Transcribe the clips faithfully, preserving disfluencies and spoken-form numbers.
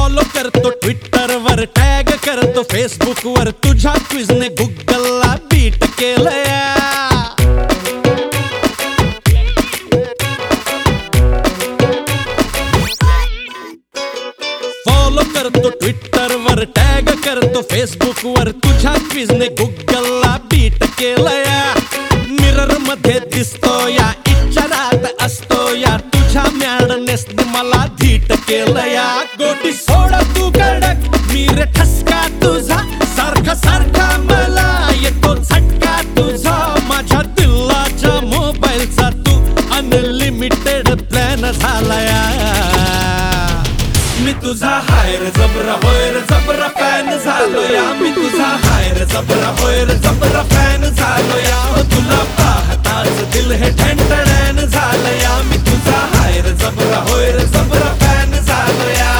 Follow करतो Twitter वर, tag करतो फेसबुक वर, तुझ्या क्विजने गुगलला बीट केलंय. फॉलो करतो ट्विटर वर, टॅग करतो फेसबुक वर, तुझ्या क्विजने गुगलला बीट केलंय. मिरर मध्ये दिसतो या, इच्छारात असतो या, तुझ्या मॅडनेसने मला धीट केलंय. गोटी सोड तू कडक, मी रे ठसका तुझा, सारखा सारखा मला येतो झटका तुझा. माझ्या दिलाच्या मोबाईलचा तू अनलिमिटेड प्लॅन झालाय. मी तुझा हायर जबरा होयर जबरा फॅन झालो या, मी तुझा हायर जबरा होयर जबरा फॅन झालो या. तुला पाहताच दिल हे ठणठण झालं या, मी तुझा हायर जबरा होयर जबरा फॅन झालो या.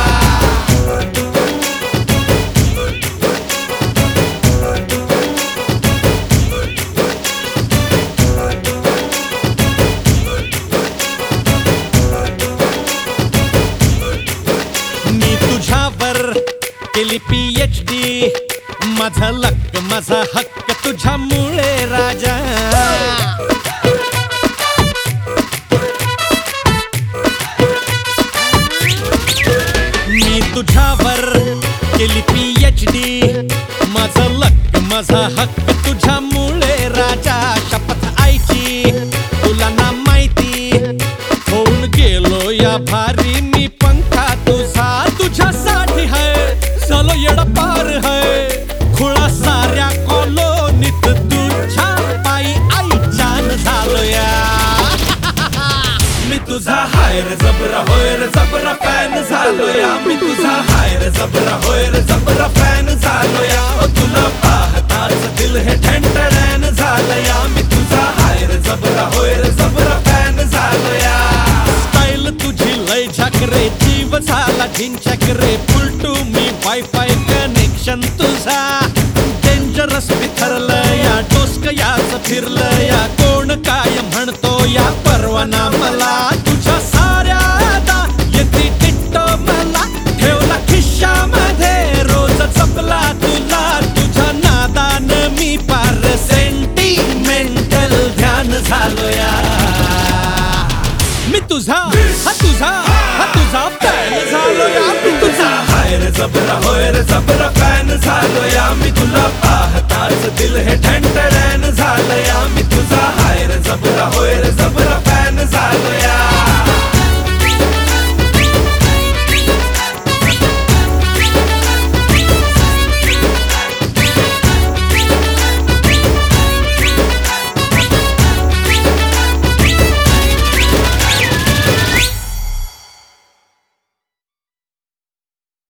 मी तुझ्यावर केली पीएचडी, माझा लक माझा हक्क तुझ्यामुळे राजा. मी तुझ्यावर केली पीएचडी, माझा लक माझा हक्क तुझ्यामुळे राजा. शपथ आईची तुला ना माहिती, होऊन गेलो या भारी मी पंखा तुझा. तुझ्यासाठी है चलो येडा पार है, खुळा साऱ्या कॉलोनीत तुझ्या पायी आई जान झालो या. मी तुझा हायर जबरा होयर जबरा फॅन झालो या, मी तुझा हायर जबरा होयर जबरा फॅन झालो या. तुला पाहताच दिल हे ठणठण झालं या, मी तुझा हायर जबरा होयर जबरा फॅन झालो या. स्टाईल तुझी लय झाकरे, जीव झाला झिंचकरे, फुल टू मी वायफाय कनेक्शन तुझा. डेंजरस बिथरलं या, डोसक याच फिरलं या, कोण काय म्हणतो या परवाना मला. तुझ्या साऱ्या दा येती टिट्टो मला, ठेवला खिशामध्ये रोज जपला तुला. तुझ्या नादान मी पार सेंटिमेंटल ध्यान झालो या. मी तुझा हा तुझा हा तुझा फॅन झालो या, मी तुझा हायर जबरा होयर जबरा फॅन झालो या. मी तुला पाहताच दिल हे ठणठण झालं या, मी तुझा हायर जबरा